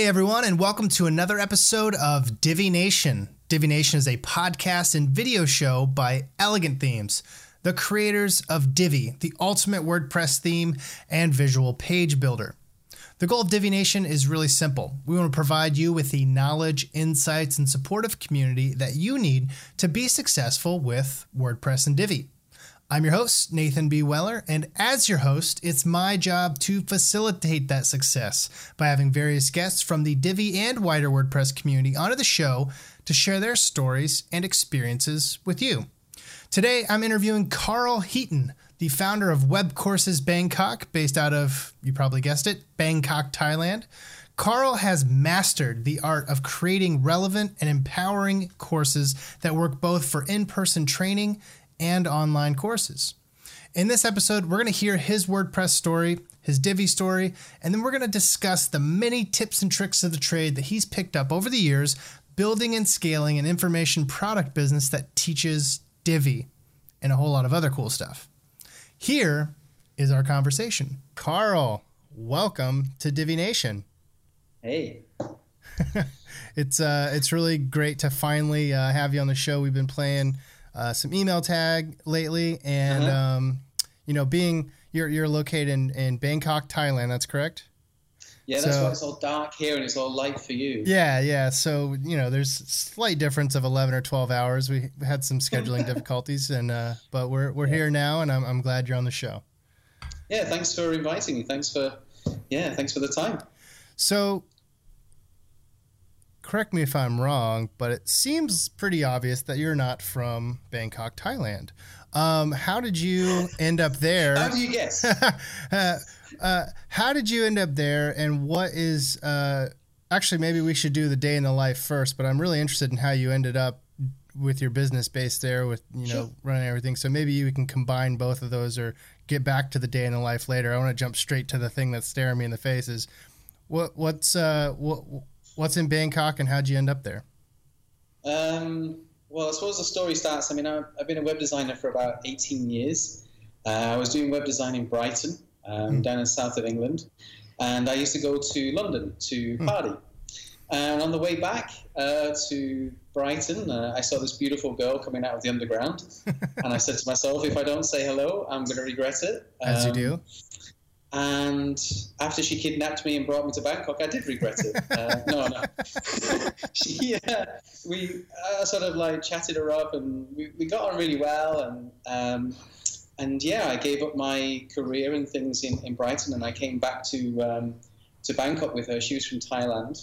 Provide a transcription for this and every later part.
everyone, and welcome to another episode of Divi Nation. Divi Nation is a podcast and video show by Elegant Themes, the creators of Divi, the ultimate WordPress theme and visual page builder. The goal of Divi Nation is really simple. We want to provide you with the knowledge, insights, and supportive community that you need to be successful with WordPress and Divi. I'm your host, Nathan B. Weller, and as your host, it's my job to facilitate that success by having various guests from the Divi and wider WordPress community onto the show to share their stories and experiences with you. Today, I'm interviewing Carl Heaton, the founder of Web Courses Bangkok, based out of, you probably guessed it, Bangkok, Thailand. Carl has mastered the art of creating relevant and empowering courses that work both for in-person training and online courses. In this episode, we're going to hear his WordPress story, his Divi story, and then we're going to discuss the many tips and tricks of the trade that he's picked up over the years building and scaling an information product business that teaches Divi and a whole lot of other cool stuff. Here is our conversation. Carl, welcome to Divi Nation. Hey. It's really great to finally have you on the show. We've been playing some email tag lately, and being you're located in Bangkok, Thailand. That's correct. Yeah, that's why it's all dark here and it's all light for you. Yeah. So there's a slight difference of 11 or 12 hours. We had some scheduling difficulties, and but we're here now, and I'm glad you're on the show. Yeah, thanks for inviting me. Thanks for the time. So, correct me if I'm wrong, but it seems pretty obvious that you're not from Bangkok, Thailand. How did you end up there? How do you guess? How did you end up there, and what is actually, maybe we should do the day in the life first, but I'm really interested in how you ended up with your business based there with, Sure. running everything. So maybe you can combine both of those or get back to the day in the life later. I want to jump straight to the thing that's staring me in the face is what's in Bangkok, and how'd you end up there? Well, I suppose the story starts. I mean, I've been a web designer for about 18 years. I was doing web design in Brighton, down in south of England, and I used to go to London to party. And on the way back to Brighton, I saw this beautiful girl coming out of the underground, and I said to myself, if I don't say hello, I'm going to regret it. As you do. And after she kidnapped me and brought me to Bangkok, I did regret it. No. We sort of like chatted her up, and we got on really well. And I gave up my career and things in Brighton, and I came back to Bangkok with her. She was from Thailand.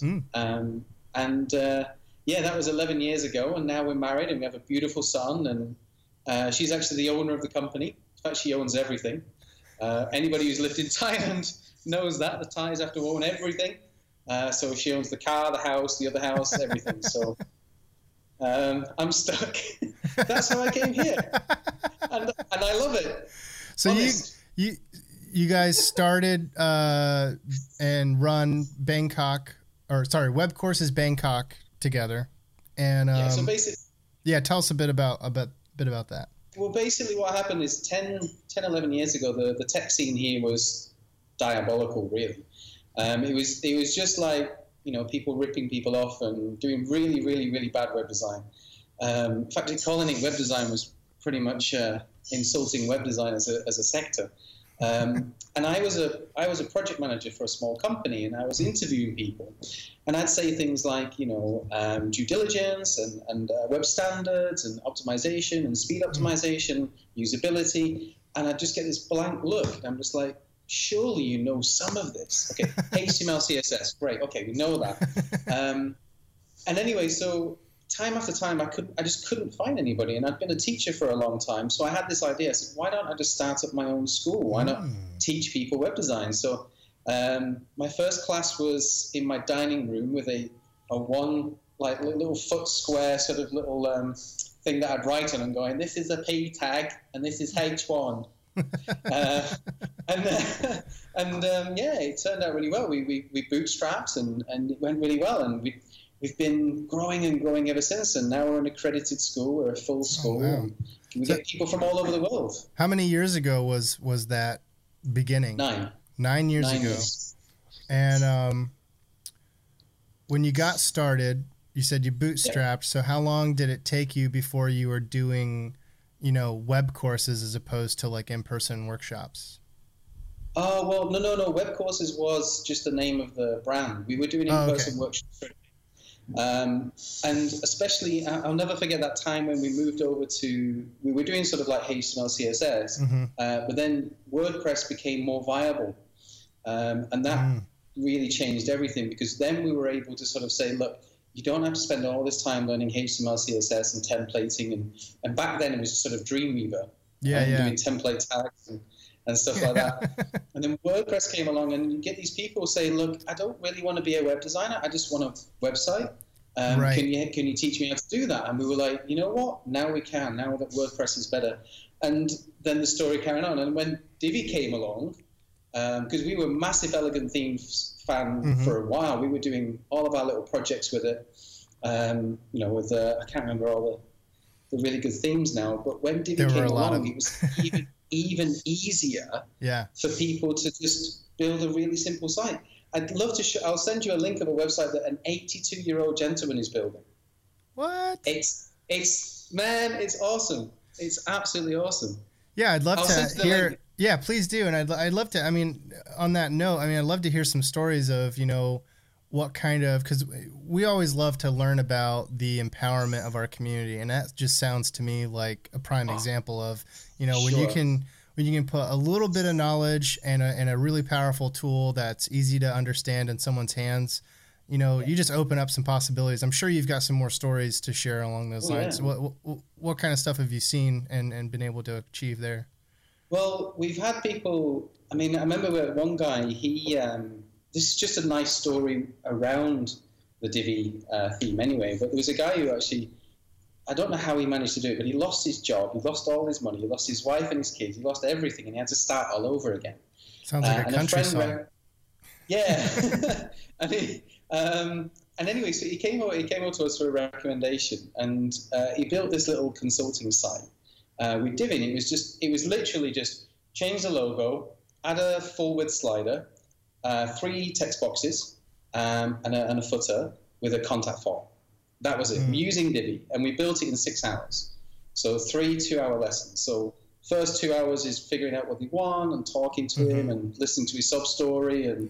That was 11 years ago, and now we're married, and we have a beautiful son. And she's actually the owner of the company. In fact, she owns everything. Anybody who's lived in Thailand knows that the Thais have to own everything. So she owns the car, the house, the other house, everything. So I'm stuck. That's how I came here, and I love it. So you guys started and run Web Courses Bangkok together, and so basically, tell us a bit about that. Well, basically what happened is 10, 11 years ago, the tech scene here was diabolical, really. It was just like, people ripping people off and doing really, really, really bad web design. In fact, calling it web design was pretty much insulting web design as a sector. And I was a project manager for a small company, and I was interviewing people, and I'd say things like, due diligence and web standards and optimization and speed optimization, usability, and I'd just get this blank look, and I'm just like, surely you know some of this. Okay, HTML, CSS, great. Okay, we know that. And anyway, so time after time, I just couldn't find anybody, and I'd been a teacher for a long time, so I had this idea. I said, why don't I just start up my own school? Why not teach people web design? So my first class was in my dining room with a one like little foot square sort of little thing that I'd write on and going, this is a P tag and this is H1. It turned out really well. We bootstrapped and it went really well, and we've been growing and growing ever since, and now we're an accredited school. We're a full school. Oh, wow. We get people from all over the world. How many years ago was that beginning? 9. 9 years ago. Years. And when you got started, you said you bootstrapped. Yeah. So how long did it take you before you were doing, web courses as opposed to like in-person workshops? Oh, well, no. Web Courses was just the name of the brand. We were doing in-person workshops. And especially, I'll never forget that time when we moved over we were doing sort of like HTML, CSS, but then WordPress became more viable. And that really changed everything, because then we were able to sort of say, look, you don't have to spend all this time learning HTML, CSS and templating. And back then it was sort of Dreamweaver. Doing template tags and stuff like that. And then WordPress came along, and you get these people saying, look, I don't really want to be a web designer. I just want a website. Can you teach me how to do that? And we were like, you know what? Now we can. Now that WordPress is better. And then the story carried on. And when Divi came along, because we were massive Elegant Themes fan for a while, we were doing all of our little projects with it. With I can't remember all the really good themes now. But when Divi came along, it was even easier for people to just build a really simple site. I'd love to I'll send you a link of a website that an 82-year-old gentleman is building. What? It's awesome. It's absolutely awesome. Yeah, I'd love to hear. Yeah, please do. And I'd love to, on that note, I'd love to hear some stories of, what kind of, because we always love to learn about the empowerment of our community. And that just sounds to me like a prime example of, when you can put a little bit of knowledge and a really powerful tool that's easy to understand in someone's hands, you just open up some possibilities. I'm sure you've got some more stories to share along those lines. Yeah. What kind of stuff have you seen and been able to achieve there? Well, we've had people, I remember one guy, this is just a nice story around the Divi theme anyway, but there was a guy who actually, I don't know how he managed to do it, but he lost his job, he lost all his money, he lost his wife and his kids, he lost everything, and he had to start all over again. Sounds like a country song. Yeah. And anyway, so he came over to us for a recommendation, and he built this little consulting site with Divi. It was literally just change the logo, add a forward slider, 3 text boxes, and a footer with a contact form. That was it, using Divi. And we built it in 6 hours. So 3 2-hour lessons. So first 2 hours is figuring out what they want and talking to him and listening to his sub story. And,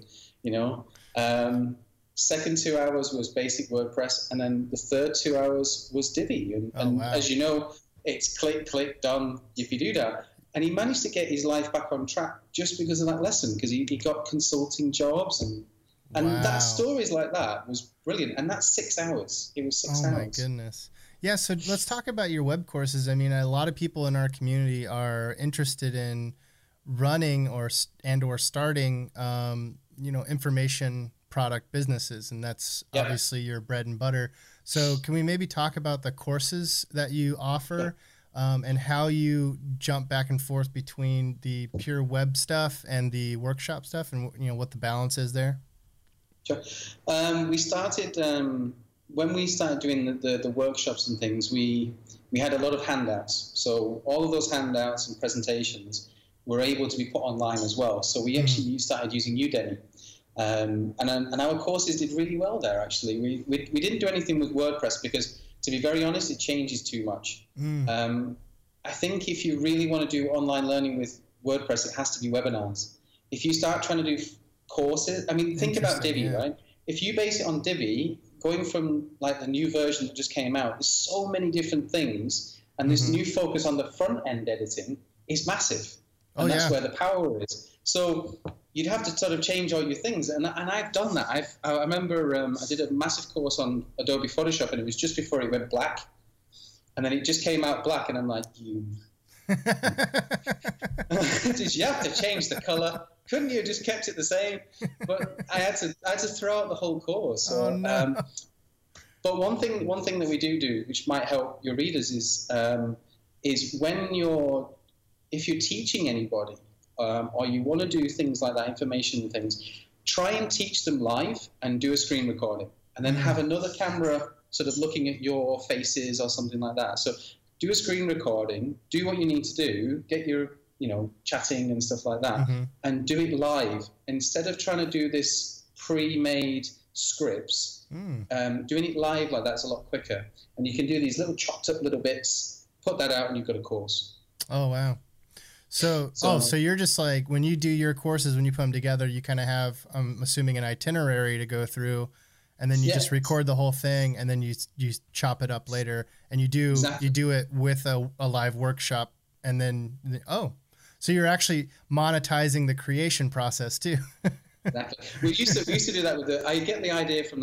second 2 hours was basic WordPress. And then the third 2 hours was Divi. And wow. As you know, it's click, click, done, yippee-doo-dah. And he managed to get his life back on track just because of that lesson, because he got consulting jobs. And wow. That stories like that was brilliant. And that's 6 hours. It was 6 hours. Oh, my goodness. Yeah, so let's talk about your web courses. A lot of people in our community are interested in running or starting, information product businesses, and that's obviously your bread and butter. So can we maybe talk about the courses that you offer and how you jump back and forth between the pure web stuff and the workshop stuff, and what the balance is there? Sure. We started when we started doing the workshops and things. We had a lot of handouts, so all of those handouts and presentations were able to be put online as well. So we actually started using Udemy. And our courses did really well there, actually. We didn't do anything with WordPress because, to be very honest, it changes too much. I think if you really want to do online learning with WordPress, it has to be webinars. If you start trying to do courses, think about Divi, right? If you base it on Divi, going from like the new version that just came out, there's so many different things, and this new focus on the front-end editing is massive. And that's where the power is. So you'd have to sort of change all your things. And I've done that. I remember I did a massive course on Adobe Photoshop, and it was just before it went black. And then it just came out black, and I'm like, did you have to change the color? Couldn't you have just kept it the same? But I had to throw out the whole course. So, but one thing that we do, which might help your readers, is if you're teaching anybody, or you want to do things like that, information and things, try and teach them live and do a screen recording, and then have another camera sort of looking at your faces or something like that. So do a screen recording, do what you need to do, get your, chatting and stuff like that, and do it live instead of trying to do this pre-made scripts Doing it live like that's a lot quicker. And you can do these little chopped up little bits, put that out, and you've got a course. Oh, wow. So you're just like, when you do your courses, when you put them together, you kind of have, I'm assuming, an itinerary to go through, and then you just record the whole thing, and then you chop it up later, and you do it with a live workshop, and then so you're actually monetizing the creation process too. Exactly. We used to do that I get the idea from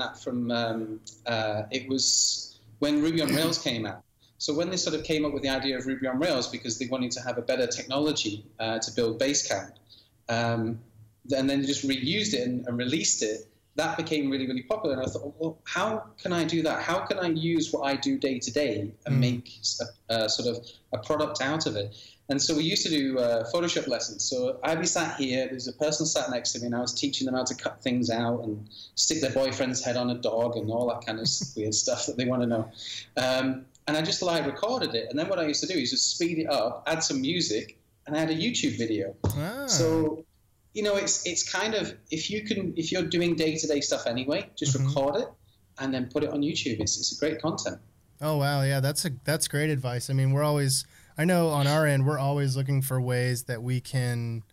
it was when Ruby on Rails came out. So when they sort of came up with the idea of Ruby on Rails, because they wanted to have a better technology to build Basecamp, and then they just reused it and released it, that became really, really popular. And I thought, well, how can I do that? How can I use what I do day to day and make a sort of a product out of it? And so we used to do Photoshop lessons. So I'd be sat here, there's a person sat next to me, and I was teaching them how to cut things out and stick their boyfriend's head on a dog and all that kind of weird stuff that they want to know. And I just live recorded it. And then what I used to do is just speed it up, add some music, and add a YouTube video. So, it's kind of, if you're doing day-to-day stuff anyway, just record it and then put it on YouTube. It's a great content. Oh, wow. Yeah, that's great advice. I mean, I know on our end, we're always looking for ways that we can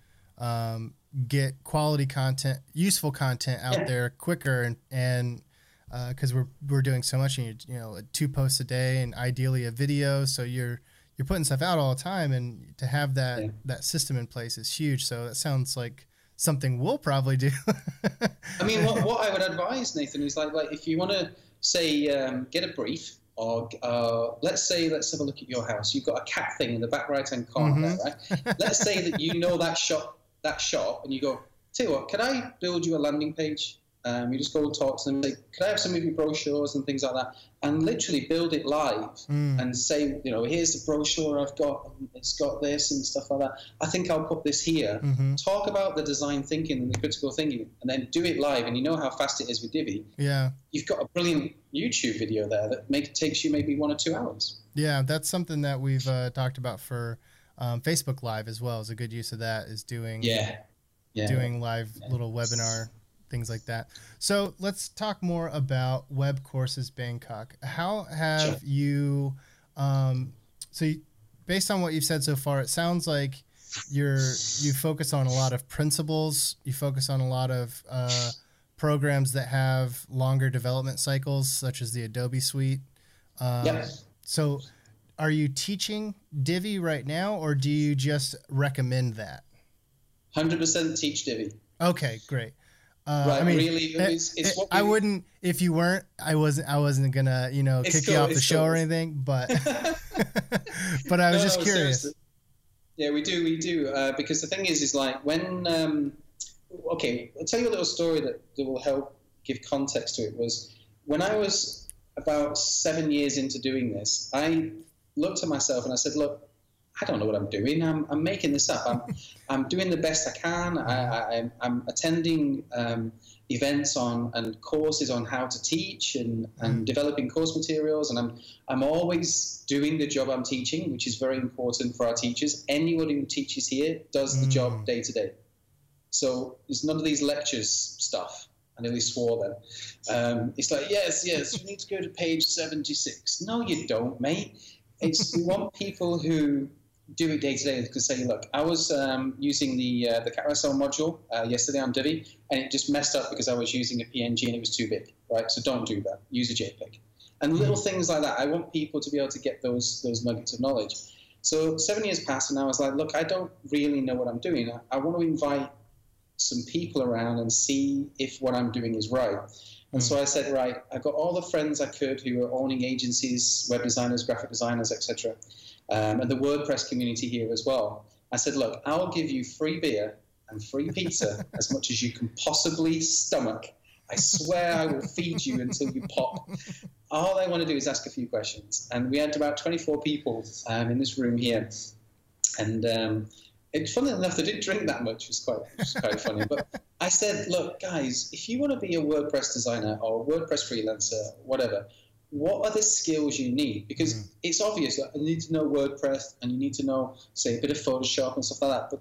get quality content, useful content out there quicker, and because we're doing so much, and 2 posts a day, and ideally a video, so you're putting stuff out all the time, and to have that system in place is huge. So that sounds like something we'll probably do. I mean, what I would advise, Nathan, is like if you want to say get a brief. Or let's have a look at your house. You've got a cat thing in the back right-hand corner there, right? Let's say that you know that shop, and you go, tell you what, could I build you a landing page? You just go and talk to them, say, could I have some of your brochures and things like that? And literally build it live and say, here's the brochure I've got. It's got this and stuff like that. I think I'll put this here. Talk about the design thinking and the critical thinking, and then do it live. And you know how fast it is with Divi. Yeah. You've got a brilliant YouTube video there that takes you maybe 1 or 2 hours. Yeah, that's something that we've talked about for Facebook Live as well. Is a good use of that, is doing doing live little webinar things like that. So let's talk more about Web Courses Bangkok. How have you, based on what you've said so far, it sounds like you focus on a lot of principles, you focus on a lot of programs that have longer development cycles, such as the Adobe Suite. So are you teaching Divi right now, or do you just recommend that? 100% teach Divi. Okay, great. Right, I mean, really, it's what I wouldn't, if you weren't, I wasn't gonna, kick you off the show or anything, but, but I was just curious. Seriously. Yeah, we do, because the thing is like when, I'll tell you a little story that will help give context to it. Was when I was about 7 years into doing this, I looked at myself and I said, look, I don't know what I'm doing. I'm making this up. I'm doing the best I can. I'm attending events and courses on how to teach and developing course materials. And I'm always doing the job I'm teaching, which is very important for our teachers. Anyone who teaches here does the job day to day. So it's none of these lectures stuff. I nearly swore then. It's like, yes, you need to go to page 76. No, you don't, mate. We want people who do it day to day. Because say, look, I was using the carousel module yesterday on Divi, and it just messed up because I was using a PNG and it was too big, right? So don't do that. Use a JPEG. And little things like that. I want people to be able to get those nuggets of knowledge. So 7 years passed, and I was like, look, I don't really know what I'm doing. I want to invite some people around and see if what I'm doing is right. And so I said, right, I got all the friends I could who were owning agencies, web designers, graphic designers, etc., and the WordPress community here as well. I said, look, I'll give you free beer and free pizza as much as you can possibly stomach. I swear I will feed you until you pop. All I want to do is ask a few questions. And we had about 24 people in this room here. And funny enough, they didn't drink that much. It was quite funny. But I said, look, guys, if you want to be a WordPress designer or a WordPress freelancer, whatever, what are the skills you need? Because it's obvious that you need to know WordPress and you need to know, say, a bit of Photoshop and stuff like that. But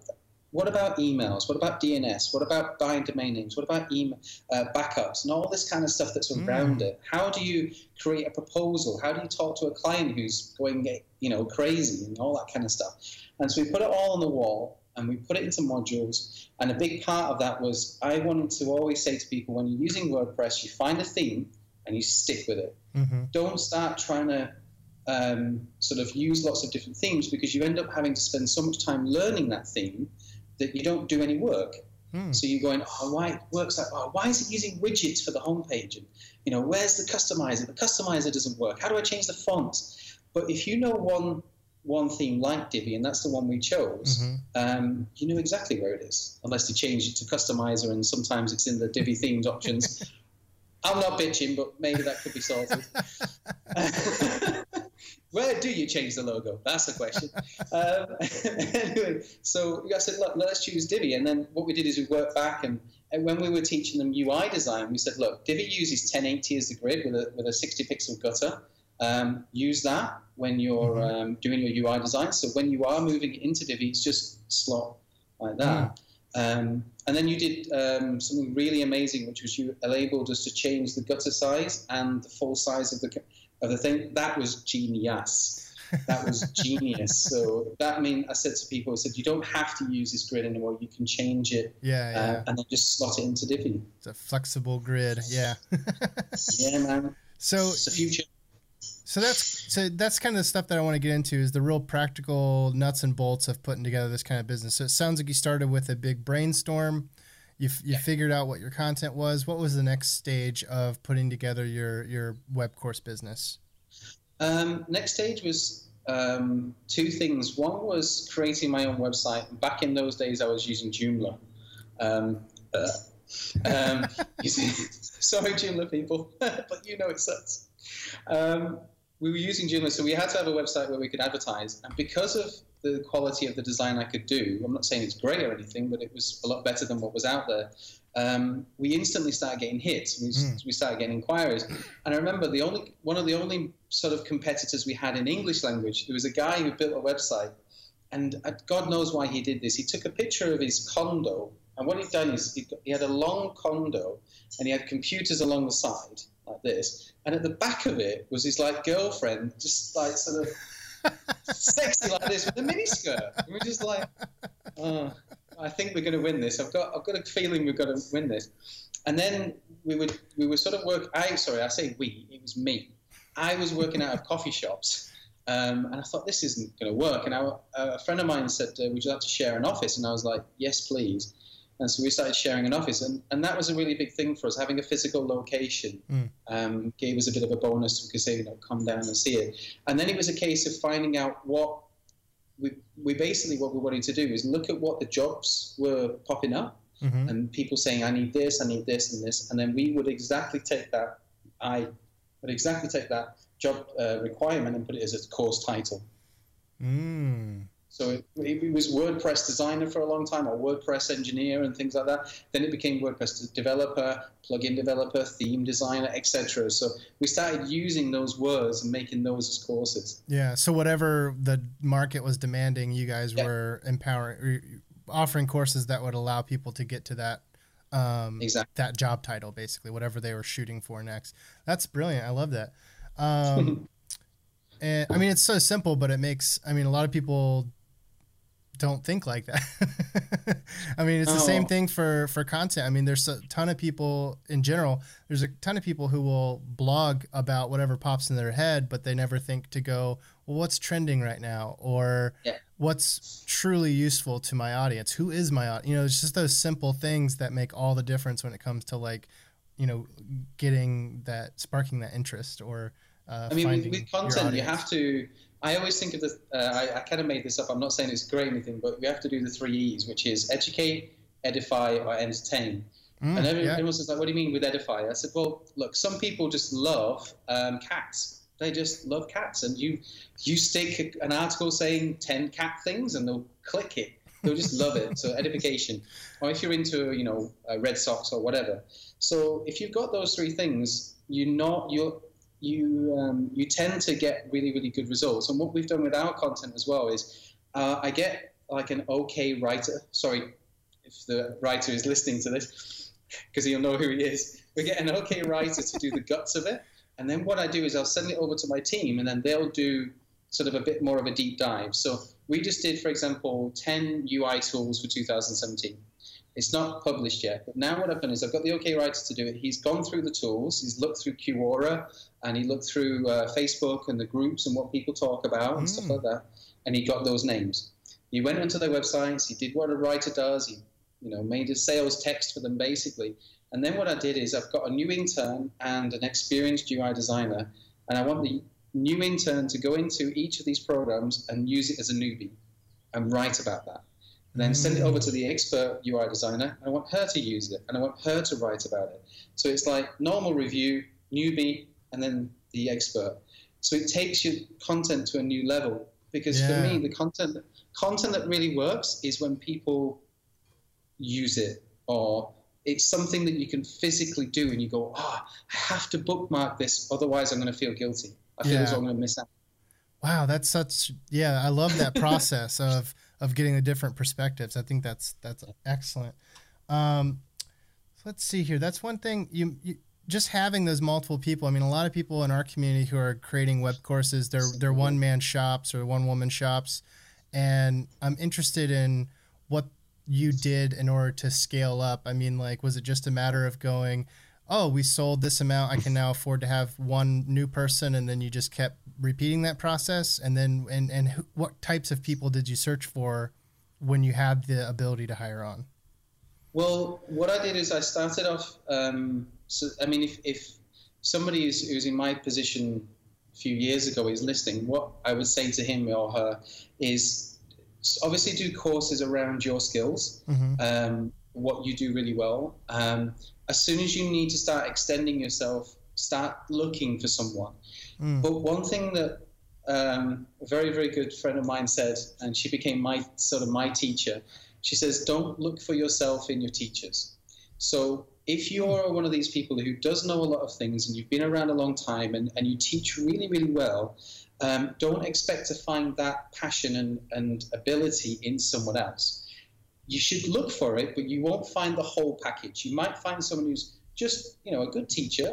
what about emails? What about DNS? What about buying domain names? What about email backups and all this kind of stuff that's around it? How do you create a proposal? How do you talk to a client who's going, crazy and all that kind of stuff? And so we put it all on the wall and we put it into modules. And a big part of that was I wanted to always say to people, when you're using WordPress, you find a theme and you stick with it. Don't start trying to sort of use lots of different themes, because you end up having to spend so much time learning that theme that you don't do any work. So you're going, why it works like, why is it using widgets for the homepage? And where's the customizer? The customizer doesn't work. How do I change the fonts? But if you know one theme like Divi, and that's the one we chose, you know exactly where it is, unless you change it to customizer, and sometimes it's in the Divi themes options. I'm not bitching, but maybe that could be sorted. Where do you change the logo? That's the question. Anyway, so I said, look, let's choose Divi. And then what we did is we worked back, and when we were teaching them UI design, we said, look, Divi uses 1080 as the grid with a 60 pixel gutter. Use that when you're doing your UI design. So when you are moving it into Divi, it's just slot like that. And then you did something really amazing, which was you enabled us to change the gutter size and the full size of the thing. That was genius. That was genius. So that means I said to people, I said, you don't have to use this grid anymore. You can change it and then just slot it into Divi. It's a flexible grid. Yeah. Yeah, man. So it's the future. So that's kind of the stuff that I want to get into, is the real practical nuts and bolts of putting together this kind of business. So it sounds like you started with a big brainstorm. You figured out what your content was. What was the next stage of putting together your web course business? Next stage was two things. One was creating my own website. Back in those days, I was using Joomla. Sorry, Joomla people, but it sucks. We were using Joomla, so we had to have a website where we could advertise. And because of the quality of the design I could do, I'm not saying it's great or anything, but it was a lot better than what was out there. We instantly started getting hits. We started getting inquiries. And I remember one of the only sort of competitors we had in English language, there was a guy who built a website. And God knows why he did this. He took a picture of his condo. And what he'd done is he had a long condo, and he had computers along the side like this. And at the back of it was his girlfriend, just sort of sexy like this with a miniskirt. And we're just like, I think we're going to win this. I've got a feeling we're going to win this. And then we were sort of I say we, it was me. I was working out of coffee shops. And I thought, this isn't going to work. And a friend of mine said, would you like to share an office? And I was like, yes, please. And so we started sharing an office. And that was a really big thing for us. Having a physical location gave us a bit of a bonus. We could say, come down and see it. And then it was a case of finding out what we wanted to do is look at what the jobs were popping up and people saying, I need this, and this. And then we would exactly take that. I would exactly take that job requirement and put it as a course title. So it was WordPress designer for a long time, or WordPress engineer and things like that. Then it became WordPress developer, plugin developer, theme designer, etc. So we started using those words and making those as courses. Yeah. So whatever the market was demanding, you guys were offering courses that would allow people to get to that that job title, basically, whatever they were shooting for next. That's brilliant. I love that. And I mean, it's so simple, but it makes, a lot of people don't think like that. I mean, it's the same thing for content. There's a ton of people in general. There's a ton of people who will blog about whatever pops in their head, but they never think to go, well, what's trending right now? Or what's truly useful to my audience? Who is my audience? It's just those simple things that make all the difference when it comes to sparking that interest or with content, you have to. I always think of this. I kind of made this up. I'm not saying it's great or anything, but we have to do the 3 E's, which is educate, edify, or entertain. And everyone says, what do you mean with edify? I said, well, look, some people just love cats. They just love cats, and you stick an article saying 10 cat things, and they'll click it. They'll just love it. So edification. Or if you're into Red Sox or whatever. So if you've got those three things, you tend to get really, really good results. And what we've done with our content as well is I get like an okay writer. Sorry if the writer is listening to this, because he'll know who he is. We get an okay writer to do the guts of it. And then what I do is I'll send it over to my team, and then they'll do sort of a bit more of a deep dive. So we just did, for example, 10 UI tools for 2017. It's not published yet, but now what I've done is I've got the OK writer to do it. He's gone through the tools. He's looked through Quora, and he looked through Facebook and the groups and what people talk about and stuff like that, and he got those names. He went onto their websites. He did what a writer does. He, made a sales text for them basically. And then what I did is I've got a new intern and an experienced UI designer, and I want the new intern to go into each of these programs and use it as a newbie and write about that. And then send it over to the expert UI designer. I want her to use it, and I want her to write about it. So it's like normal review, newbie, and then the expert. So it takes your content to a new level. Because for me, the content that really works is when people use it, or it's something that you can physically do, and you go, I have to bookmark this, otherwise I'm going to feel guilty. I feel as though I'm going to miss out. Wow, that's such, I love that process of getting the different perspectives. I think that's excellent. Let's see here. That's one thing, you just having those multiple people. I mean, a lot of people in our community who are creating web courses, they're one-man shops or one-woman shops. And I'm interested in what you did in order to scale up. I mean, like, was it just a matter of going, we sold this amount, I can now afford to have one new person, and then you just kept repeating that process? And then, and what types of people did you search for when you had the ability to hire on? Well, what I did is I started off, if somebody who's in my position a few years ago is listening, what I would say to him or her is obviously do courses around your skills, what you do really well. As soon as you need to start extending yourself, start looking for someone. But one thing that a very, very good friend of mine said, and she became my teacher, she says, don't look for yourself in your teachers. So if you're one of these people who does know a lot of things, and you've been around a long time, and you teach really, really well, don't expect to find that passion and ability in someone else. You should look for it, but you won't find the whole package. You might find someone who's just, a good teacher,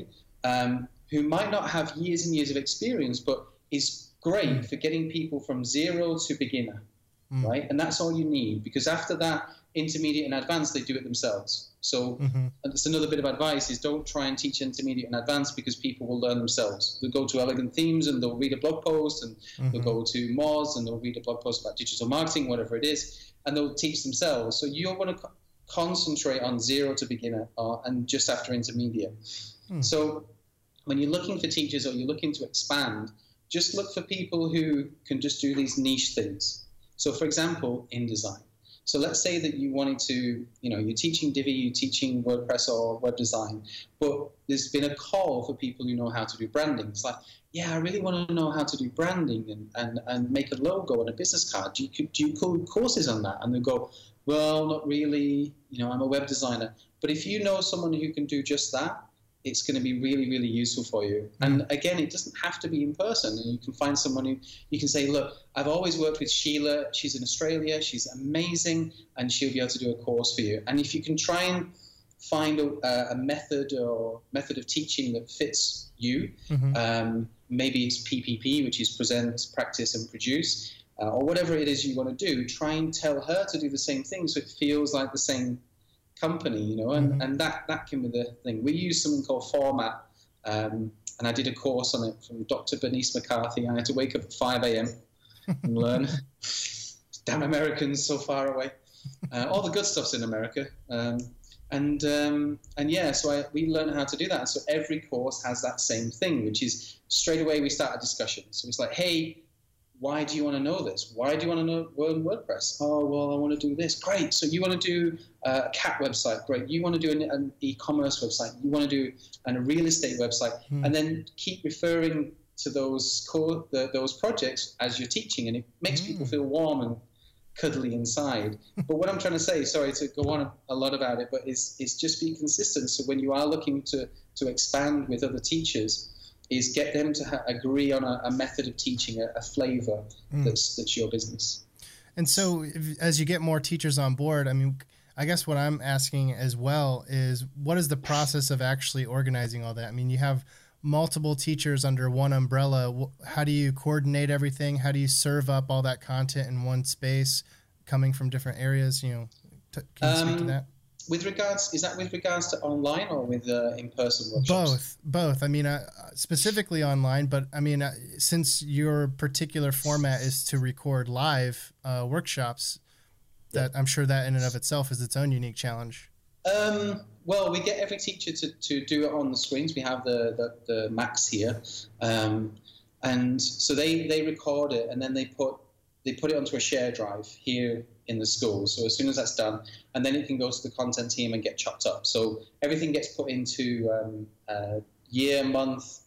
who might not have years and years of experience, but is great for getting people from zero to beginner, right? And that's all you need, because after that, intermediate and advanced, they do it themselves. So that's another bit of advice is don't try and teach intermediate and advanced, because people will learn themselves. They'll go to Elegant Themes and they'll read a blog post, and they'll go to Moz and they'll read a blog post about digital marketing, whatever it is, and they'll teach themselves. So you want to concentrate on zero to beginner and just after intermediate. So when you're looking for teachers or you're looking to expand, just look for people who can just do these niche things. So for example, InDesign. So let's say that you wanted to, you're teaching Divi, you're teaching WordPress or web design, but there's been a call for people who know how to do branding. It's like, I really want to know how to do branding and make a logo and a business card. Do you code courses on that? And they go, well, not really. I'm a web designer. But if you know someone who can do just that, it's going to be really, really useful for you. And again, it doesn't have to be in person. And you can find someone who you can say, look, I've always worked with Sheila. She's in Australia. She's amazing. And she'll be able to do a course for you. And if you can try and find a method of teaching that fits you, maybe it's PPP, which is present, practice, and produce, or whatever it is you want to do, try and tell her to do the same thing so it feels like the same company, and that can be the thing. We use something called Format, and I did a course on it from Dr. Bernice McCarthy. I had to wake up at 5 a.m. and learn. Damn Americans, so far away. All the good stuff's in America. So we learned how to do that. So every course has that same thing, which is straight away we start a discussion. So it's like, hey, why do you want to know this? Why do you want to know WordPress? Oh, well, I want to do this. Great. So you want to do a cat website? Great. You want to do an e-commerce website? You want to do a real estate website? And then keep referring to those projects as you're teaching, and it makes people feel warm and cuddly inside. But what I'm trying to say, sorry to go on a lot about it, but it's just be consistent. So when you are looking to expand with other teachers, is get them to agree on a method of teaching, a flavor that's your business. And so as you get more teachers on board, I mean, I guess what I'm asking as well is what is the process of actually organizing all that? I mean, you have multiple teachers under one umbrella. How do you coordinate everything? How do you serve up all that content in one space coming from different areas? You know, can you speak to that? Is that with regards to online or with in-person workshops? Both. I mean, specifically online, but I mean, since your particular format is to record live workshops, that I'm sure that in and of itself is its own unique challenge. Well, we get every teacher to do it on the screens. We have the Macs here, and so they record it and then they put it onto a share drive here in the school. So as soon as that's done, and then it can go to the content team and get chopped up. So everything gets put into year month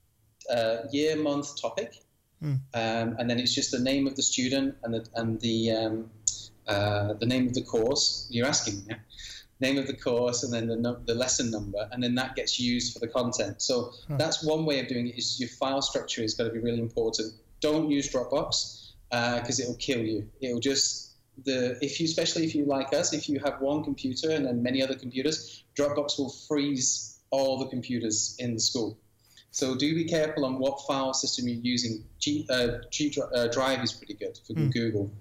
topic, and then it's just the name of the student and the name of the course you're asking. Yeah? Name of the course, and then the lesson number, and then that gets used for the content. So that's one way of doing it. Is your file structure is got to be really important. Don't use Dropbox because it'll kill you. It'll just especially if you like us, if you have one computer and then many other computers, Dropbox will freeze all the computers in the school. So do be careful on what file system you're using. Drive is pretty good for Google.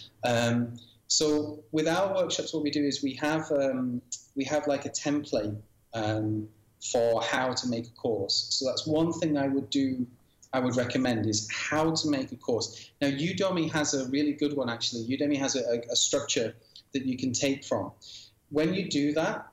So with our workshops, what we do is we have like a template for how to make a course. So that's one thing I would recommend is how to make a course. Now, Udemy has a really good one, actually. Udemy has a structure that you can take from. When you do that,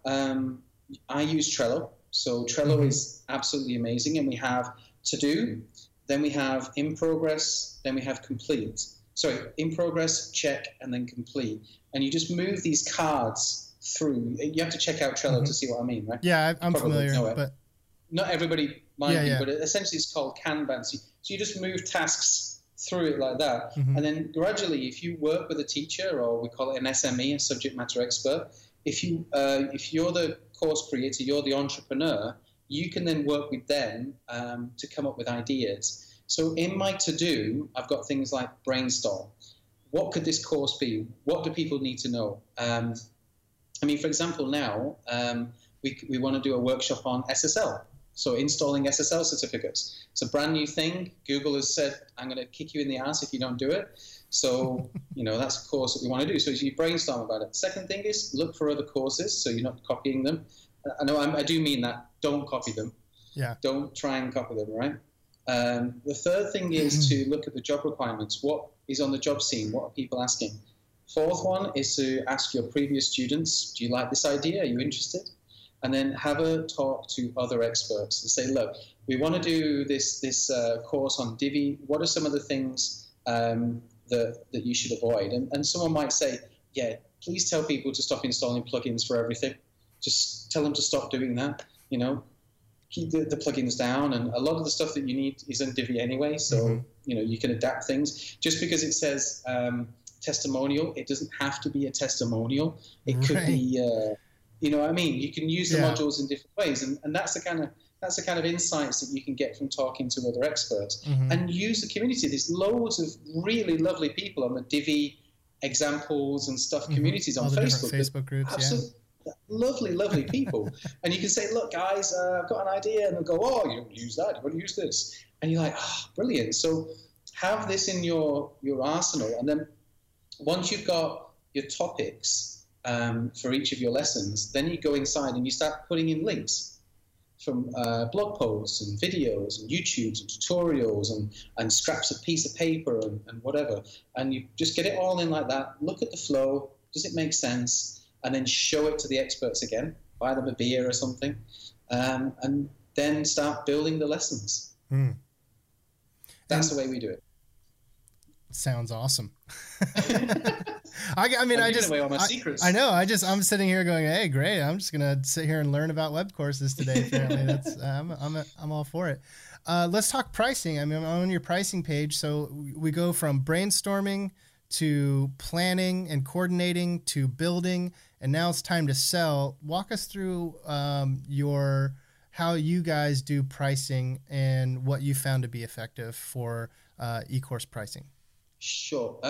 I use Trello. So Trello is absolutely amazing. And we have to do, then we have in progress, then we have complete. Sorry, in progress, check, and then complete. And you just move these cards through. You have to check out Trello to see what I mean, right? Yeah, I'm familiar, but not everybody might be, but essentially it's called Kanban. So you just move tasks through it like that. And then gradually, if you work with a teacher, or we call it an SME, a subject matter expert, if you're the course creator, you're the entrepreneur, you can then work with them to come up with ideas. So in my to-do, I've got things like brainstorm. What could this course be? What do people need to know? I mean, for example, now we want to do a workshop on SSL. So installing SSL certificates. It's a brand new thing. Google has said, I'm going to kick you in the ass if you don't do it. So, that's a course that we want to do. So you brainstorm about it. Second thing is look for other courses so you're not copying them. I know I do mean that. Don't copy them. Yeah. Don't try and copy them, right? The third thing is to look at the job requirements. What is on the job scene? What are people asking? Fourth one is to ask your previous students, do you like this idea? Are you interested? And then have a talk to other experts and say, look, we want to do this course on Divi. What are some of the things that you should avoid? And someone might say, yeah, please tell people to stop installing plugins for everything. Just tell them to stop doing that, Keep the plugins down, and a lot of the stuff that you need is in Divi anyway, so you can adapt things. Just because it says testimonial, it doesn't have to be a testimonial. It could be, you know what I mean? You can use the modules in different ways, and that's the kind of insights that you can get from talking to other experts. And use the community. There's loads of really lovely people on the Divi examples and stuff communities on Facebook. Facebook groups, lovely people. And you can say, look, guys, I've got an idea. And they'll go, oh, you don't use that. You want to use this. And you're like, oh, brilliant. So have this in your arsenal. And then once you've got your topics for each of your lessons, then you go inside and you start putting in links from blog posts and videos and YouTubes and tutorials and scraps of piece of paper and whatever. And you just get it all in like that. Look at the flow. Does it make sense? And then show it to the experts again, buy them a beer or something, and then start building the lessons. That's the way we do it. Sounds awesome. I mean, I'm giving away all my secrets. I know. I'm sitting here going, hey, great. I'm just gonna sit here and learn about web courses today. Apparently, that's I'm all for it. Let's talk pricing. I mean, I'm on your pricing page, so we go from brainstorming to planning and coordinating to building, and now it's time to sell. Walk us through how you guys do pricing and what you found to be effective for e-course pricing. Sure.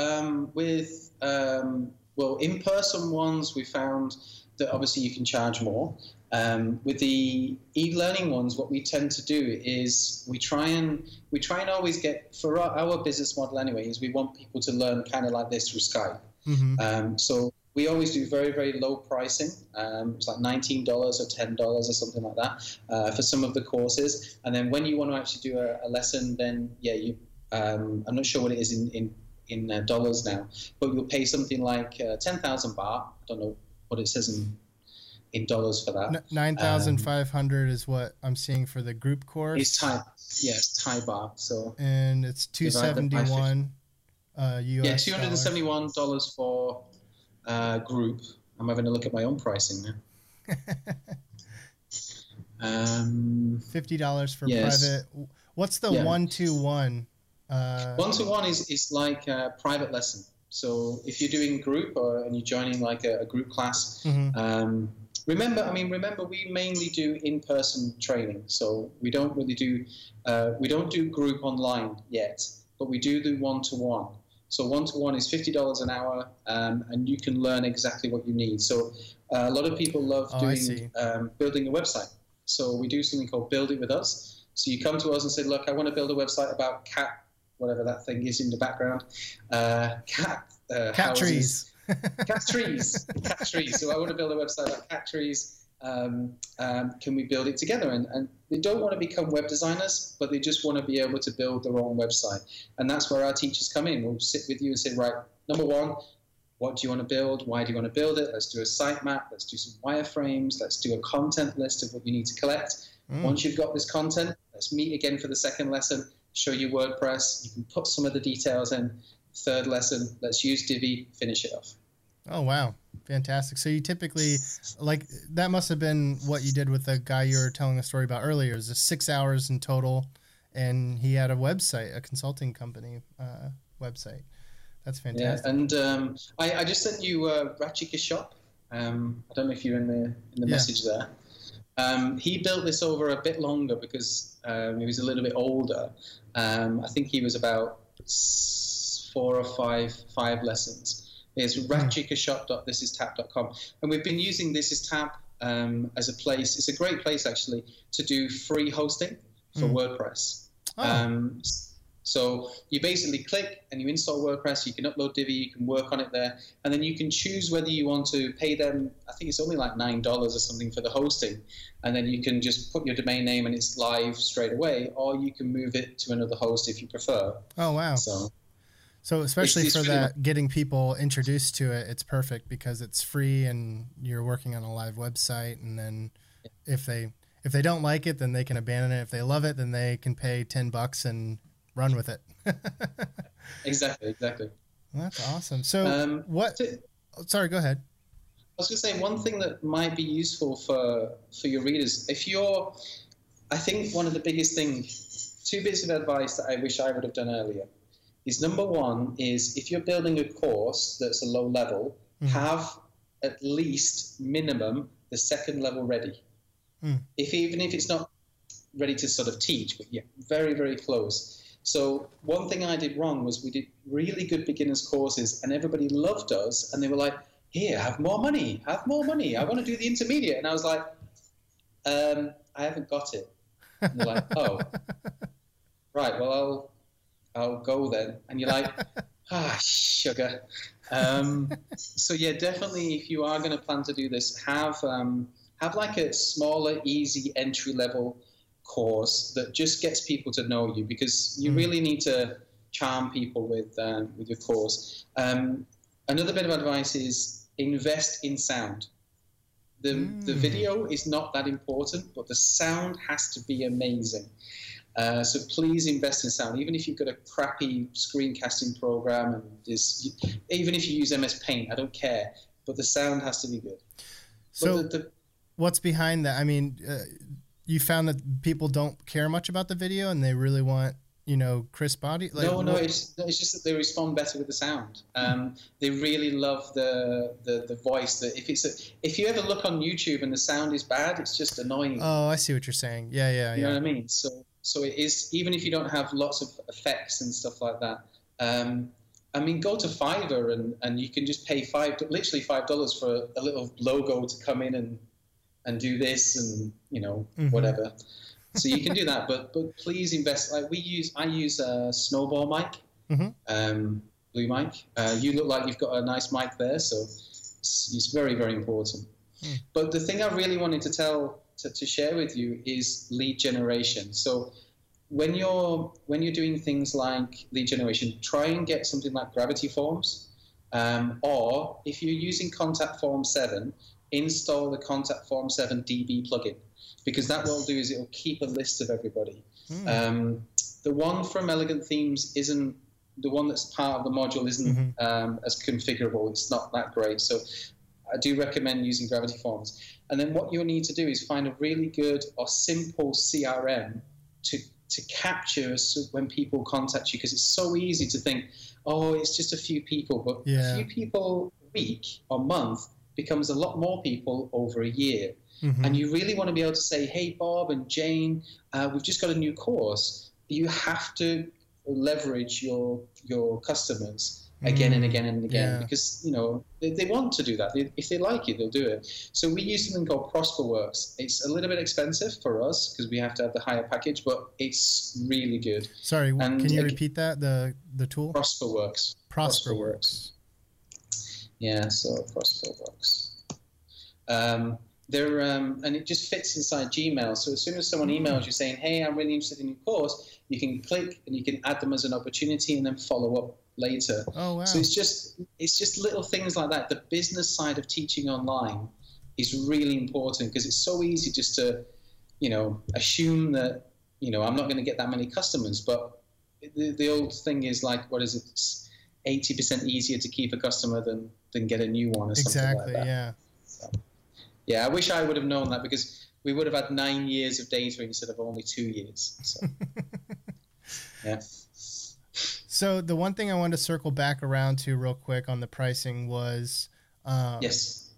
Well, in-person ones, we found that obviously you can charge more. With the e-learning ones, what we tend to do is we try and always get, for our business model anyway, is we want people to learn kind of like this through Skype. So we always do very, very low pricing. It's like $19 or $10 or something like that for some of the courses. And then when you want to actually do a lesson, then I'm not sure what it is in dollars now, but you'll pay something like 10,000 baht. I don't know what it says in dollars for that. 9,500 is what I'm seeing for the group course. It's Thai, it's Thai baht. So and it's 271 US. Yeah, $271 for group. I'm having a look at my own pricing now. $50 for private. What's the 1-to-1? 1-to-1 is like a private lesson. So if you're doing group and you're joining like a group class, remember we mainly do in-person training. So we don't really do group online yet, but we do 1-to-1. So 1-to-1 is $50 an hour, and you can learn exactly what you need. So a lot of people love building a website. So we do something called Build It With Us. So you come to us and say, look, I want to build a website about cat, whatever that thing is in the background, cat trees. Cat trees. Cat trees. So I want to build a website about cat trees. Can we build it together? And they don't want to become web designers, but they just want to be able to build their own website. And that's where our teachers come in. We'll sit with you and say, right, number one, what do you want to build? Why do you want to build it? Let's do a sitemap. Let's do some wireframes. Let's do a content list of what you need to collect. Once you've got this content, let's meet again for the second lesson, show you WordPress. You can put some of the details in. Third lesson, let's use Divi, finish it off. Oh, wow. Fantastic. So you typically, like, that must have been what you did with the guy you were telling a story about earlier. It was 6 hours in total, and he had a website, a consulting company website. That's fantastic. Yeah, and I just sent you Rachika Shop. I don't know if you're in the message there. He built this over a bit longer because he was a little bit older. I think he was about 4 or 5 lessons. It's rachikashop.thisistap.com. And we've been using This Is Tap as a place. It's a great place, actually, to do free hosting for WordPress. So you basically click and you install WordPress. You can upload Divi. You can work on it there. And then you can choose whether you want to pay them. I think it's only like $9 or something for the hosting. And then you can just put your domain name and it's live straight away. Or you can move it to another host if you prefer. Oh, wow. So especially for that, getting people introduced to it, it's perfect because it's free and you're working on a live website. And then if they don't like it, then they can abandon it. If they love it, then they can pay $10 and run with it. Exactly. Well, that's awesome. So sorry, go ahead. I was going to say one thing that might be useful for your readers. I think one of the biggest things, 2 bits of advice that I wish I would have done earlier is, number one is if you're building a course that's a low level, have at least minimum the second level ready. Even if it's not ready to sort of teach, but very, very close. So one thing I did wrong was we did really good beginners courses and everybody loved us and they were like, here, have more money. I want to do the intermediate. And I was like, I haven't got it. And they're like, oh, right, well, I'll go then. And you're like, sugar. So yeah, definitely if you are going to plan to do this, have like a smaller, easy entry level course that just gets people to know you, because you really need to charm people with your course. Another bit of advice is invest in sound. The video is not that important, but the sound has to be amazing. So please invest in sound, even if you've got a crappy screencasting program, and even if you use MS Paint, I don't care, but the sound has to be good. So what's behind that? I mean, you found that people don't care much about the video and they really want, crisp audio? No, it's just that they respond better with the sound. They really love the voice. That if you ever look on YouTube and the sound is bad, it's just annoying. Oh, I see what you're saying. Yeah. You know what I mean? So it is, even if you don't have lots of effects and stuff like that, I mean, go to Fiverr and you can just pay literally $5 for a little logo to come in and do this and, you know, whatever. So you can do that, but please invest. Like I use a Snowball mic, Blue mic. You look like you've got a nice mic there, so it's very, very important. But the thing I really wanted to share with you is lead generation. So when you're doing things like lead generation, try and get something like Gravity Forms, or if you're using Contact Form 7, install the Contact Form 7 DB plugin, because that what it'll do is it'll keep a list of everybody. The one from Elegant Themes isn't, the one that's part of the module isn't as configurable. It's not that great. So I do recommend using Gravity Forms. And then what you'll need to do is find a really good or simple CRM to capture when people contact you, because it's so easy to think, oh, it's just a few people, but a few people a week or month becomes a lot more people over a year. And you really want to be able to say, hey, Bob and Jane, we've just got a new course. You have to leverage your customers again and again and again, because, you know, they want to do that. If they like it, they'll do it. So we use something called ProsperWorks. It's a little bit expensive for us because we have to have the higher package, but it's really good. Sorry, can you repeat that, the tool? ProsperWorks. ProsperWorks. Yeah, so ProsperWorks. And it just fits inside Gmail. So as soon as someone emails you saying, hey, I'm really interested in your course, you can click and you can add them as an opportunity and then follow up later. Oh, wow. So it's just little things like that. The business side of teaching online is really important, because it's so easy just to, you know, assume that, you know, I'm not going to get that many customers. But the old thing is like, what is it? It's 80% easier to keep a customer than get a new one or something like that. Exactly, yeah. So, yeah, I wish I would have known that, because we would have had 9 years of data instead of only 2 years. So, yeah. So the one thing I wanted to circle back around to real quick on the pricing was, yes,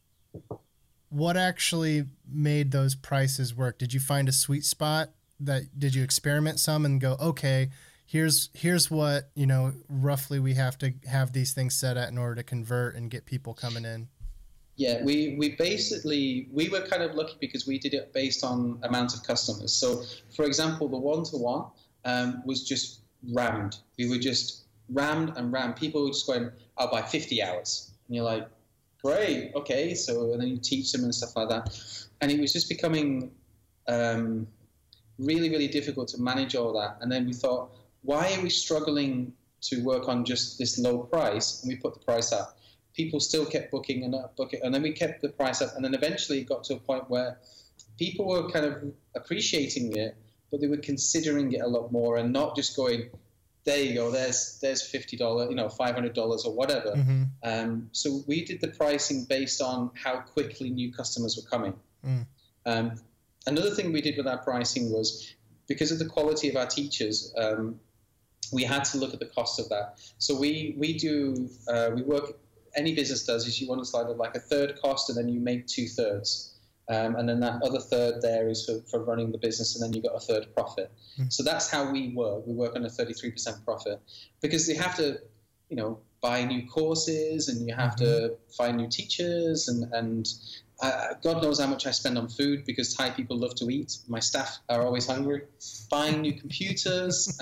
what actually made those prices work? Did you find a sweet spot? Did you experiment some and go, okay, here's what, you know, roughly we have to have these things set at in order to convert and get people coming in? Yeah, we were kind of lucky because we did it based on amount of customers. So, for example, the one-to-one was just rammed. We were just rammed and rammed. People were just going, I'll buy 50 hours. And you're like, great, okay. So, and then you teach them and stuff like that. And it was just becoming really, really difficult to manage all that. And then we thought, why are we struggling to work on just this low price? And we put the price up. People still kept booking and booking, and then we kept the price up, and then eventually it got to a point where people were kind of appreciating it, but they were considering it a lot more and not just going, there you go, there's $50, you know, $500 or whatever. So we did the pricing based on how quickly new customers were coming. Another thing we did with our pricing was, because of the quality of our teachers, we had to look at the cost of that. So we work. Any business does is you want to slide like a third cost, and then you make 2/3. And then that other third there is for running the business, and then you got a third profit. So that's how we work. We work on a 33% profit, because they have to, you know, buy new courses, and you have to find new teachers, and God knows how much I spend on food, because Thai people love to eat. My staff are always hungry. Buying new computers,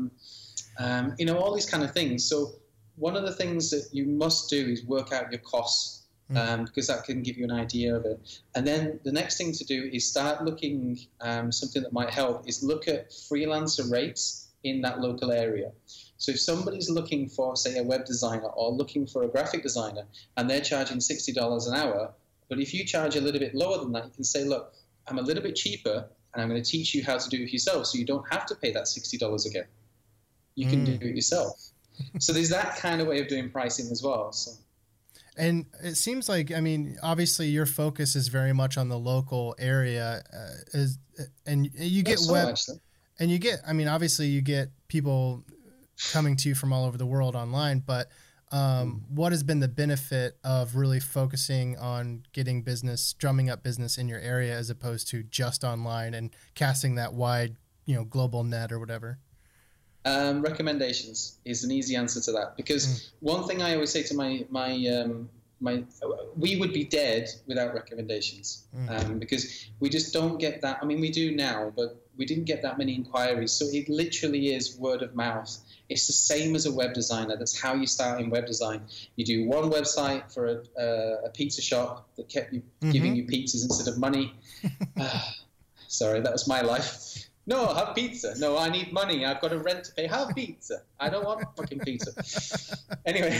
you know, all these kind of things. So one of the things that you must do is work out your costs, because that can give you an idea of it. And then the next thing to do is start looking, something that might help is look at freelancer rates in that local area. So if somebody's looking for, say, a web designer or looking for a graphic designer, and they're charging $60 an hour, but if you charge a little bit lower than that, you can say, look, I'm a little bit cheaper, and I'm going to teach you how to do it yourself, so you don't have to pay that $60 again. You can do it yourself. So there's that kind of way of doing pricing as well. So. And it seems like, I mean, obviously your focus is very much on the local area, and you get and you get, I mean, obviously you get people coming to you from all over the world online, but what has been the benefit of really focusing on getting business, drumming up business in your area, as opposed to just online and casting that wide, you know, global net or whatever? Recommendations is an easy answer to that, because one thing I always say to we would be dead without recommendations, because we just don't get that. I mean, we do now, but we didn't get that many inquiries. So it literally is word of mouth. It's the same as a web designer. That's how you start in web design. You do one website for a pizza shop that kept you giving you pizzas instead of money. Sorry, that was my life. No, have pizza. No, I need money. I've got a rent to pay. Have pizza. I don't want fucking pizza. Anyway,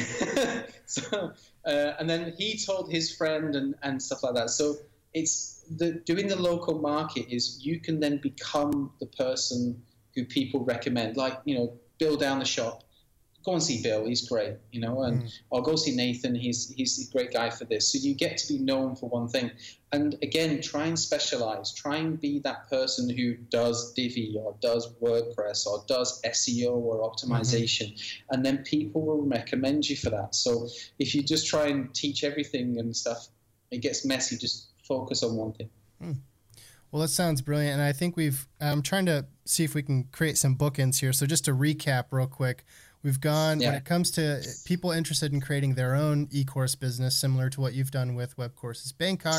so and then he told his friend and stuff like that. So it's doing the local market is you can then become the person who people recommend. Like, Bill down the shop. Go and see Bill. He's great, or go see Nathan. He's a great guy for this. So you get to be known for one thing. And again, try and specialize. Try and be that person who does Divi or does WordPress or does SEO or optimization. And then people will recommend you for that. So if you just try and teach everything and stuff, it gets messy. Just focus on one thing. Well, that sounds brilliant. And I think I'm trying to see if we can create some bookends here. So just to recap real quick, we've gone, when it comes to people interested in creating their own e-course business, similar to what you've done with Web Courses Bangkok,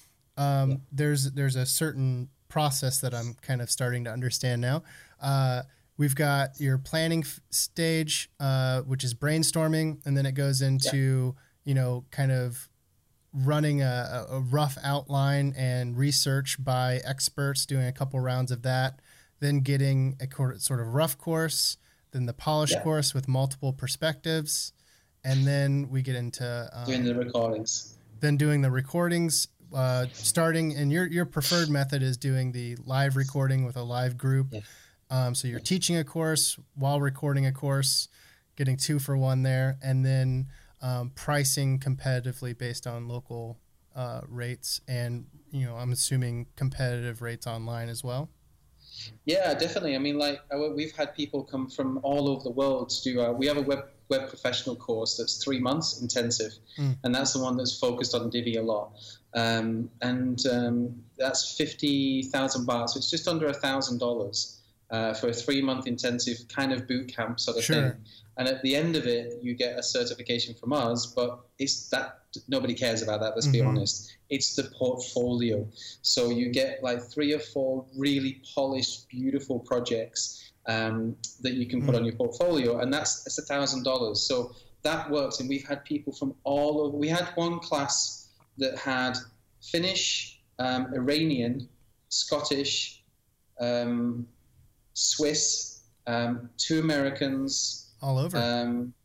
there's a certain process that I'm kind of starting to understand now. We've got your planning stage, which is brainstorming, and then it goes into, kind of running a rough outline and research by experts, doing a couple rounds of that, then getting a sort of rough course, then the polished course with multiple perspectives, and then we get into doing the recordings. Then doing the recordings, starting, and your preferred method is doing the live recording with a live group. So you're teaching a course while recording a course, getting 2 for 1 there, and then pricing competitively based on local rates, and I'm assuming competitive rates online as well. Yeah, definitely. I mean, we've had people come from all over the world to do. We have a web professional course that's 3 months intensive, and that's the one that's focused on Divi a lot. And that's 50,000 baht, so it's just under $1,000 for a 3-month intensive kind of boot camp sort of thing. And at the end of it, you get a certification from us, but it's that nobody cares about that. Let's be honest. It's the portfolio. So you get like 3 or 4 really polished, beautiful projects that you can put on your portfolio, and it's $1,000. So that works. And we've had people from all over. We had one class that had Finnish, Iranian, Scottish, Swiss, 2 Americans. All over. And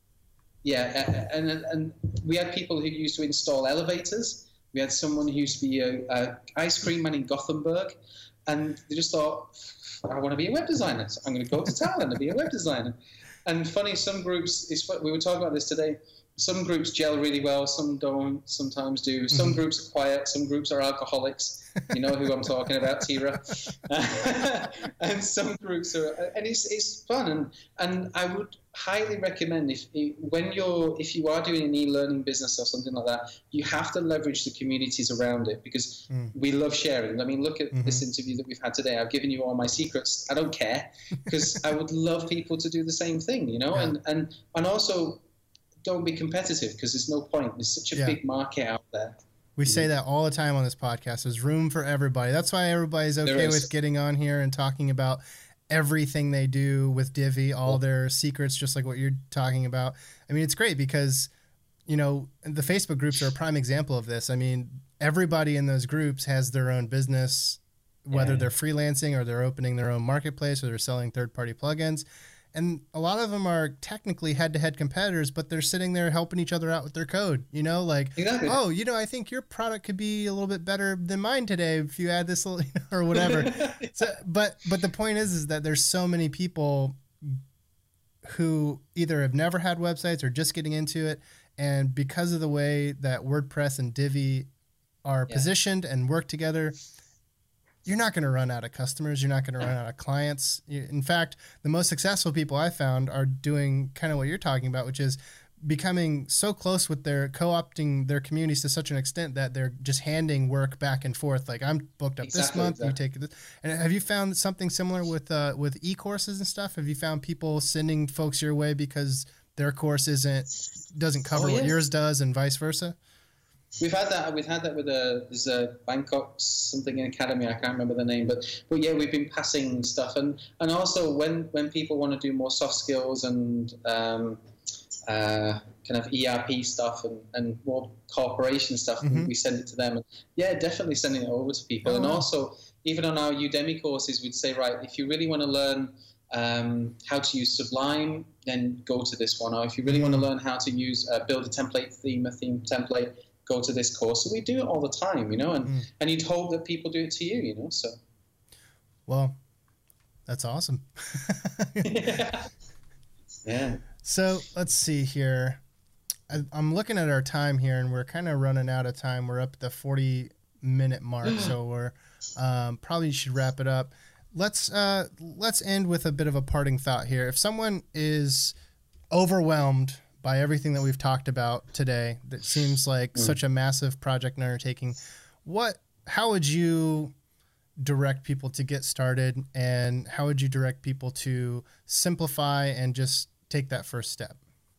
we had people who used to install elevators. We had someone who used to be a ice cream man in Gothenburg, and they just thought, I want to be a web designer, so I'm going to go to Thailand and be a web designer. And funny, some groups, we were talking about this today, some groups gel really well, some don't, sometimes do. Some groups are quiet, some groups are alcoholics. You know who I'm talking about, Tira. And some groups are, and it's fun. And I would highly recommend if you are doing an e-learning business or something like that, you have to leverage the communities around it, because we love sharing. I mean, look at this interview that we've had today. I've given you all my secrets. I don't care, because I would love people to do the same thing, and also don't be competitive, because there's no point. There's such a big market out there. We say that all the time on this podcast. There's room for everybody. That's why everybody's okay with getting on here and talking about everything they do with Divi, all their secrets, just like what you're talking about. I mean, it's great because, the Facebook groups are a prime example of this. I mean, everybody in those groups has their own business, whether they're freelancing or they're opening their own marketplace or they're selling third-party plugins. And a lot of them are technically head-to-head competitors, but they're sitting there helping each other out with their code, Exactly. Oh, I think your product could be a little bit better than mine today if you add this little, or whatever. So, but the point is that there's so many people who either have never had websites or just getting into it. And because of the way that WordPress and Divi are positioned and work together, you're not going to run out of customers. You're not going to run out of clients. In fact, the most successful people I found are doing kind of what you're talking about, which is becoming so close with their co-opting their communities to such an extent that they're just handing work back and forth. Like, I'm booked up this month, you take this. And have you found something similar with e-courses and stuff? Have you found people sending folks your way because their course doesn't cover what yours does, and vice versa? We've had that with there's a Bangkok something academy, I can't remember the name, but yeah, we've been passing stuff, and also when people want to do more soft skills and kind of ERP stuff and more corporation stuff, we send it to them. And yeah, definitely sending it over to people. And also, even on our Udemy courses, we'd say, right, if you really want to learn how to use Sublime, then go to this one. Or if you really want to learn how to use build a theme template, go to this course. So we do it all the time, and you'd hope that people do it to you, so. Well, that's awesome. Yeah. So let's see here. I'm looking at our time here, and we're kind of running out of time. We're up at the 40-minute mark, so we're probably should wrap it up. Let's end with a bit of a parting thought here. If someone is overwhelmed by everything that we've talked about today, that seems like such a massive project and undertaking, how would you direct people to get started, and how would you direct people to simplify and just take that first step?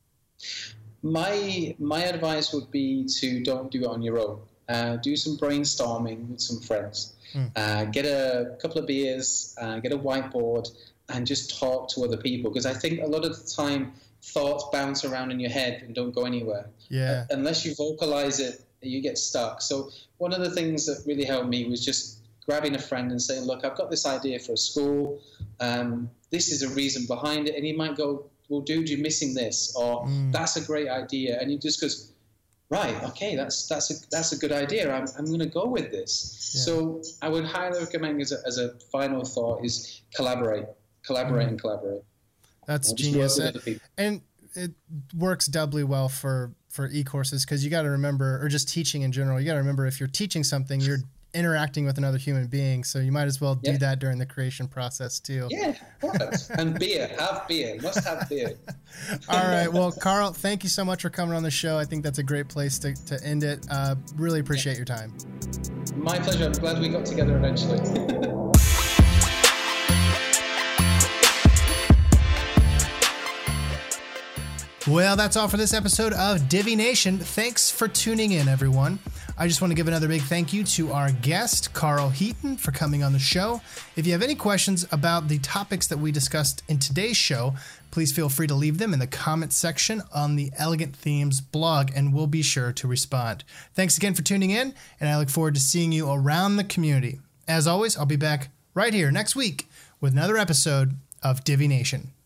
My advice would be to don't do it on your own. Do some brainstorming with some friends. Get a couple of beers, get a whiteboard, and just talk to other people. Because I think a lot of the time thoughts bounce around in your head and don't go anywhere. Yeah. Unless you vocalize it, you get stuck. So one of the things that really helped me was just grabbing a friend and saying, look, I've got this idea for a school. This is a reason behind it. And he might go, well, dude, you're missing this, or that's a great idea. And he just goes, right, okay, that's a good idea. I'm going to go with this. Yeah. So I would highly recommend as a final thought is collaborate. That's genius. And it works doubly well for e-courses, because you got to remember, or just teaching in general, you got to remember, if you're teaching something, you're interacting with another human being, so you might as well do that during the creation process too. Yeah, perfect. And must have beer. All right, well, Carl, thank you so much for coming on the show. I think that's a great place to end it. Really appreciate your time. My pleasure. I'm glad we got together eventually. Well, that's all for this episode of Divi Nation. Thanks for tuning in, everyone. I just want to give another big thank you to our guest, Carl Heaton, for coming on the show. If you have any questions about the topics that we discussed in today's show, please feel free to leave them in the comments section on the Elegant Themes blog, and we'll be sure to respond. Thanks again for tuning in, and I look forward to seeing you around the community. As always, I'll be back right here next week with another episode of Divi Nation.